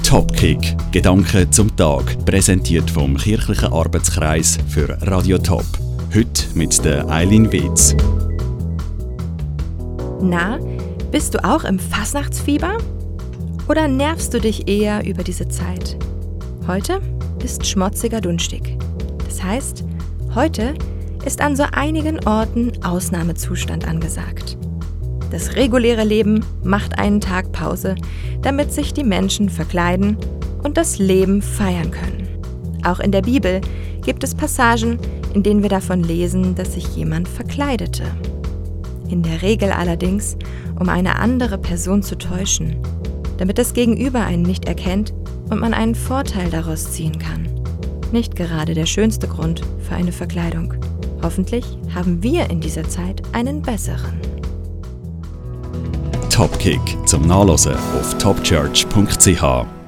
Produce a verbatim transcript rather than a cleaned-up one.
Topkick, Gedanken zum Tag, präsentiert vom Kirchlichen Arbeitskreis für Radio Top. Heute mit der Eileen Wetz. Na, bist du auch im Fasnachtsfieber? Oder nervst du dich eher über diese Zeit? Heute ist schmotziger Dunstig. Das heißt, heute ist an so einigen Orten Ausnahmezustand angesagt. Das reguläre Leben macht einen Tag Pause, damit sich die Menschen verkleiden und das Leben feiern können. Auch in der Bibel gibt es Passagen, in denen wir davon lesen, dass sich jemand verkleidete. In der Regel allerdings, um eine andere Person zu täuschen, damit das Gegenüber einen nicht erkennt und man einen Vorteil daraus ziehen kann. Nicht gerade der schönste Grund für eine Verkleidung. Hoffentlich haben wir in dieser Zeit einen besseren. Topkick zum Nachlesen auf topchurch punkt c h.